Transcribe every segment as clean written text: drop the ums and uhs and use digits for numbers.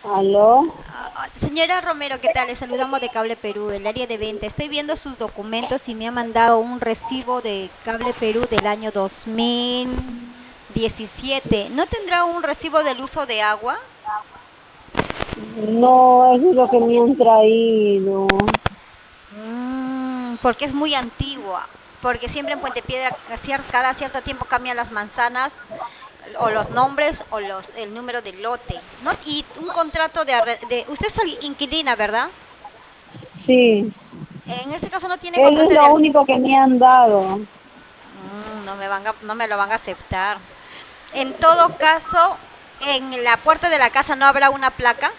¿Aló? Señora Romero, ¿qué tal? Le saludamos de Cable Perú, del área de venta. Estoy viendo sus documentos y me ha mandado un recibo de Cable Perú del año 2017. ¿No tendrá un recibo del uso de agua? No, eso es lo que me han traído. Porque es muy antigua. Porque siempre en Puente Piedra, cada cierto tiempo cambian las manzanas, o los nombres, o el número del lote, ¿no? Y un contrato usted es inquilina, ¿verdad? Sí, En ese caso no tiene eso es contrato de lo único que me han dado. no me lo van a aceptar. En todo caso, en la puerta de la casa no habrá una placa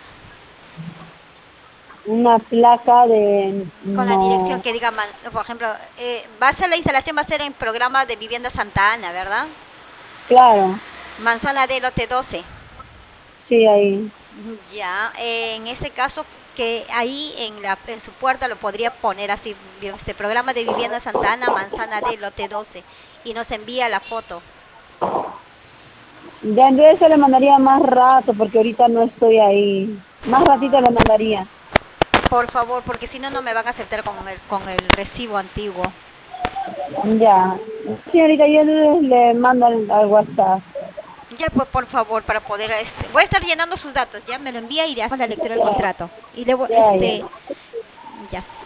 Una placa de... con la dirección No, que diga, por ejemplo, va a ser la instalación, va a ser en programa de Vivienda Santa Ana, ¿verdad? claro, Manzana de lote 12. sí, ahí. Ya, en ese caso, que ahí en su puerta lo podría poner así, este programa de Vivienda Santa Ana, Manzana de lote 12, y nos envía la foto. Ya entonces se le mandaría más rato porque ahorita no estoy ahí. Más ratito le Ah, mandaría. por favor, porque si no, no me van a aceptar con el recibo antiguo. Ya. Señorita, yo le mando al WhatsApp. Ya, pues por favor, para poder, voy a estar llenando sus datos, ya me lo envía y le hago la lectura del Ya, contrato. Y luego, ya, ya. ya.